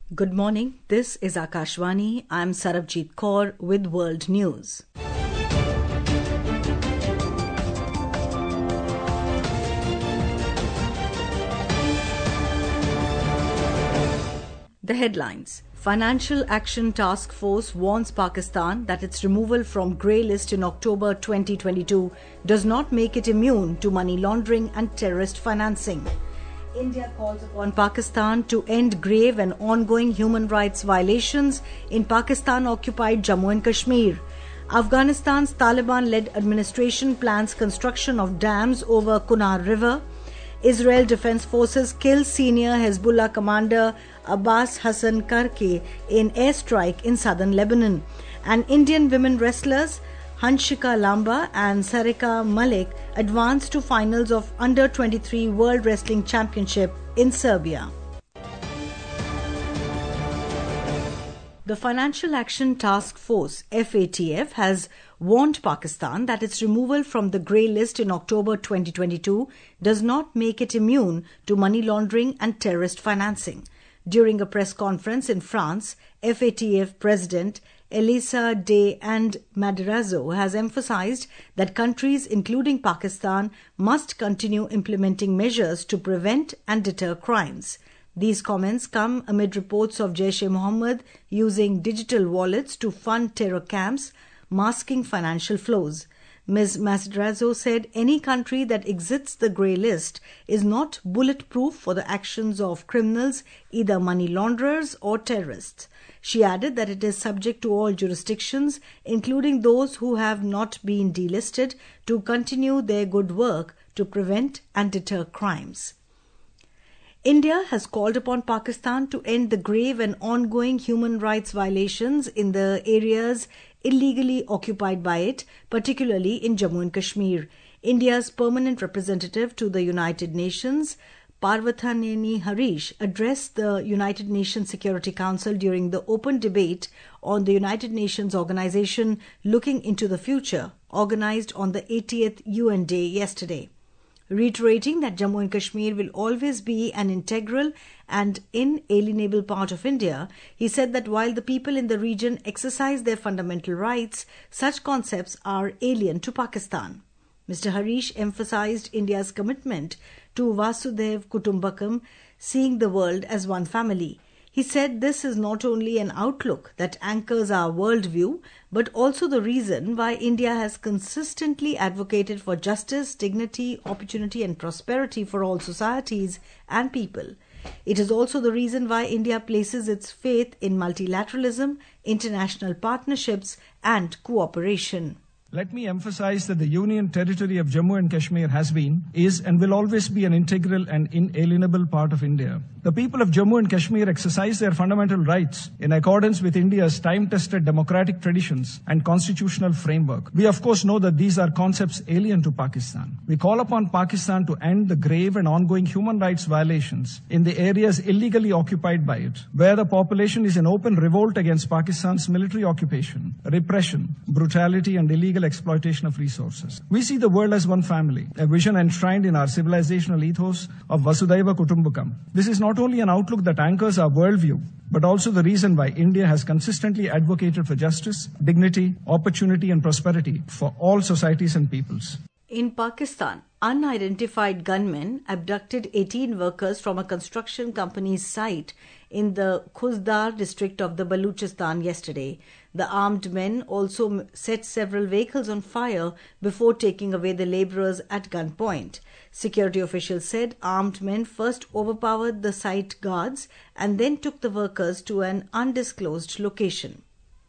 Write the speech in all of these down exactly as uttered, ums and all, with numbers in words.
Good morning. This is Akashvani. I'm Sarabjit Kaur with World News. The headlines. Financial Action Task Force warns Pakistan that its removal from grey list in October twenty twenty-two does not make it immune to money laundering and terrorist financing. India calls upon Pakistan to end grave and ongoing human rights violations in Pakistan-occupied Jammu and Kashmir. Afghanistan's Taliban-led administration plans construction of dams over Kunar River. Israel Defense Forces kill senior Hezbollah commander Abbas Hassan Karki in airstrike in southern Lebanon. And Indian women wrestlers Hanshika Lamba and Sarika Malik advanced to finals of Under twenty-three World Wrestling Championship in Serbia. The Financial Action Task Force, F A T F, has warned Pakistan that its removal from the grey list in October twenty twenty-two does not make it immune to money laundering and terrorist financing. During a press conference in France, F A T F President Elisa de and Madrazo has emphasized that countries, including Pakistan, must continue implementing measures to prevent and deter crimes. These comments come amid reports of Jaish-e-Mohammed using digital wallets to fund terror camps, masking financial flows. Miz Madrazo said any country that exits the grey list is not bulletproof for the actions of criminals, either money launderers or terrorists. She added that it is subject to all jurisdictions, including those who have not been delisted, to continue their good work to prevent and deter crimes. India has called upon Pakistan to end the grave and ongoing human rights violations in the areas illegally occupied by it, particularly in Jammu and Kashmir. India's permanent representative to the United Nations, Parvathaneni Harish, addressed the United Nations Security Council during the open debate on the United Nations Organization Looking into the Future, organized on the eightieth U N Day yesterday. Reiterating that Jammu and Kashmir will always be an integral and inalienable part of India, he said that while the people in the region exercise their fundamental rights, such concepts are alien to Pakistan. Mister Harish emphasized India's commitment to Vasudhaiv Kutumbakam, seeing the world as one family. He said this is not only an outlook that anchors our worldview, but also the reason why India has consistently advocated for justice, dignity, opportunity and prosperity for all societies and people. It is also the reason why India places its faith in multilateralism, international partnerships and cooperation. Let me emphasize that the Union Territory of Jammu and Kashmir has been, is and will always be an integral and inalienable part of India. The people of Jammu and Kashmir exercise their fundamental rights in accordance with India's time-tested democratic traditions and constitutional framework. We of course know that these are concepts alien to Pakistan. We call upon Pakistan to end the grave and ongoing human rights violations in the areas illegally occupied by it, where the population is in open revolt against Pakistan's military occupation, repression, brutality and illegal exploitation of resources. We see the world as one family, a vision enshrined in our civilizational ethos of Vasudhaiva Kutumbakam. This is not only an outlook that anchors our worldview, but also the reason why India has consistently advocated for justice, dignity, opportunity and prosperity for all societies and peoples. In Pakistan, unidentified gunmen abducted eighteen workers from a construction company's site in the Khuzdar district of the Baluchistan yesterday. The armed men also set several vehicles on fire before taking away the laborers at gunpoint. Security officials said armed men first overpowered the site guards and then took the workers to an undisclosed location.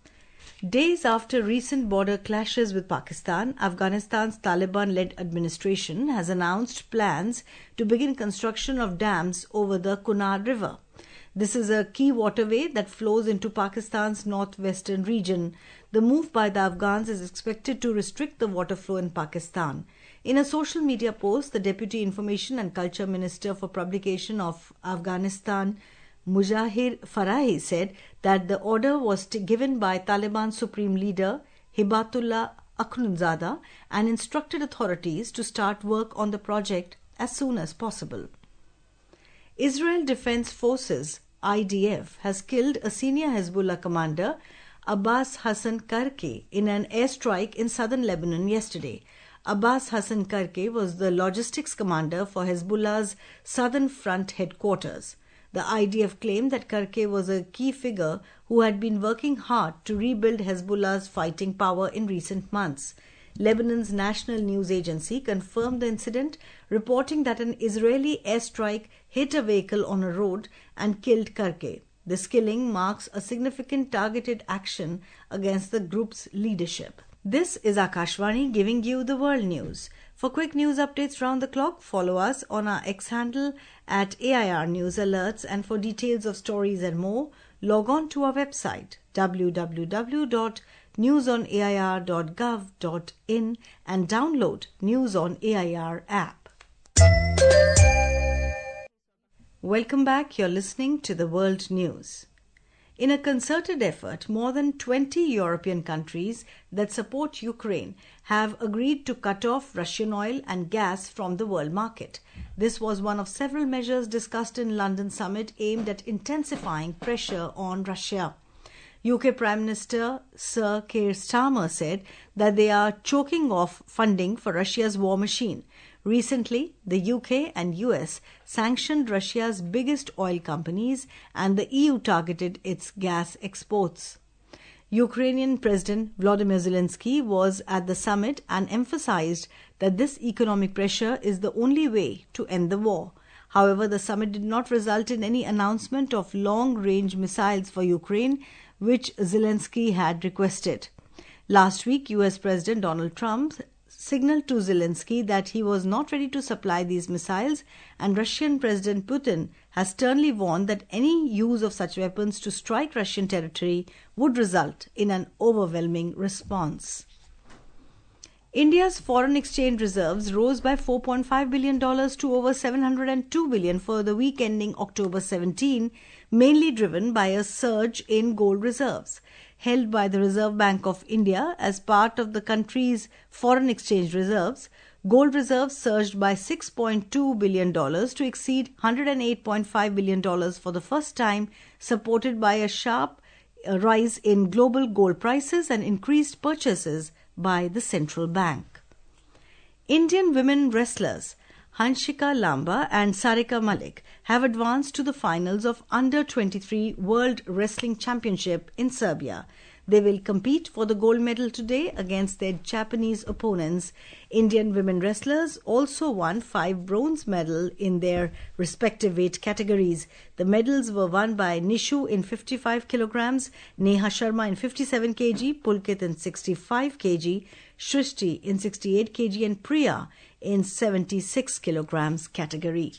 Days after recent border clashes with Pakistan, Afghanistan's Taliban-led administration has announced plans to begin construction of dams over the Kunar River. This is a key waterway that flows into Pakistan's northwestern region. The move by the Afghans is expected to restrict the water flow in Pakistan. In a social media post, the Deputy Information and Culture Minister for Publication of Afghanistan, Mujahir Farahi, said that the order was given by Taliban Supreme Leader Hibatullah Akhundzada and instructed authorities to start work on the project as soon as possible. Israel Defense Forces I D F has killed a senior Hezbollah commander, Abbas Hassan Karke, in an airstrike in southern Lebanon yesterday. Abbas Hassan Karke was the logistics commander for Hezbollah's Southern Front headquarters. The I D F claimed that Karke was a key figure who had been working hard to rebuild Hezbollah's fighting power in recent months. Lebanon's national news agency confirmed the incident, reporting that an Israeli airstrike hit a vehicle on a road and killed Karke. This killing marks a significant targeted action against the group's leadership. This is Akashvani giving you the world news. For quick news updates round the clock, follow us on our X handle at A I R News Alerts, and for details of stories and more, log on to our website w w w dot news on a i r dot gov dot in and download News on A I R app. Welcome back. You're listening to the World News. In a concerted effort, more than twenty European countries that support Ukraine have agreed to cut off Russian oil and gas from the world market. This was one of several measures discussed in London summit aimed at intensifying pressure on Russia. U K Prime Minister Sir Keir Starmer said that they are choking off funding for Russia's war machine. Recently, the U K and U S sanctioned Russia's biggest oil companies, and the E U targeted its gas exports. Ukrainian President Volodymyr Zelensky was at the summit and emphasized that this economic pressure is the only way to end the war. However, the summit did not result in any announcement of long-range missiles for Ukraine, which Zelensky had requested. Last week, U S President Donald Trump signaled to Zelensky that he was not ready to supply these missiles, and Russian President Putin has sternly warned that any use of such weapons to strike Russian territory would result in an overwhelming response. India's foreign exchange reserves rose by four point five billion dollars to over seven hundred two billion dollars for the week ending October seventeenth, mainly driven by a surge in gold reserves. Held by the Reserve Bank of India as part of the country's foreign exchange reserves, gold reserves surged by six point two billion dollars to exceed one hundred eight point five billion dollars for the first time, supported by a sharp rise in global gold prices and increased purchases by the central bank. Indian women wrestlers Hanshika Lamba and Sarika Malik have advanced to the finals of Under twenty-three World Wrestling Championship in Serbia. They will compete for the gold medal today against their Japanese opponents. Indian women wrestlers also won five bronze medals in their respective weight categories. The medals were won by Nishu in fifty-five kilograms, Neha Sharma in fifty-seven kilograms, Pulkit in sixty-five kilograms, Shrishti in sixty-eight kilograms and Priya in seventy-six kilograms category.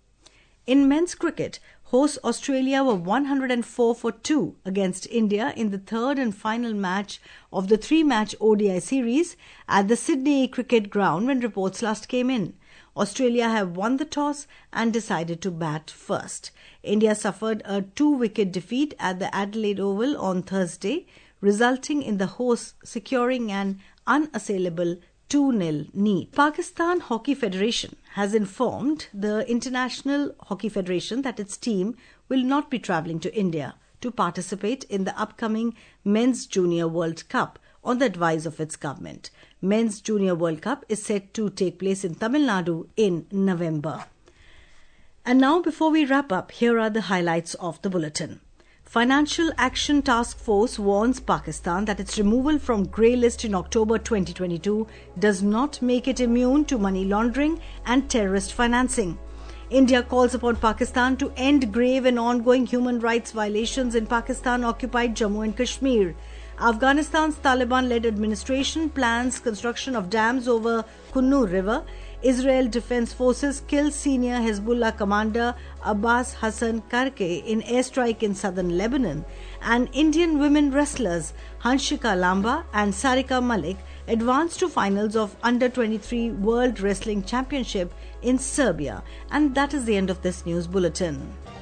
In men's cricket, hosts Australia were one hundred four for two against India in the third and final match of the three-match O D I series at the Sydney Cricket Ground when reports last came in. Australia have won the toss and decided to bat first. India suffered a two-wicket defeat at the Adelaide Oval on Thursday, resulting in the hosts securing an unassailable two nil lead. Pakistan Hockey Federation has informed the International Hockey Federation that its team will not be travelling to India to participate in the upcoming Men's Junior World Cup on the advice of its government. Men's Junior World Cup is set to take place in Tamil Nadu in November. And now, before we wrap up, here are the highlights of the bulletin. Financial Action Task Force warns Pakistan that its removal from grey list in October twenty twenty-two does not make it immune to money laundering and terrorist financing. India calls upon Pakistan to end grave and ongoing human rights violations in Pakistan-occupied Jammu and Kashmir. Afghanistan's Taliban-led administration plans construction of dams over Kunnu River. Israel Defense Forces kill senior Hezbollah commander Abbas Hassan Karke in airstrike in southern Lebanon. And Indian women wrestlers Hanshika Lamba and Sarika Malik advance to finals of Under twenty-three World Wrestling Championship in Serbia. And that is the end of this news bulletin.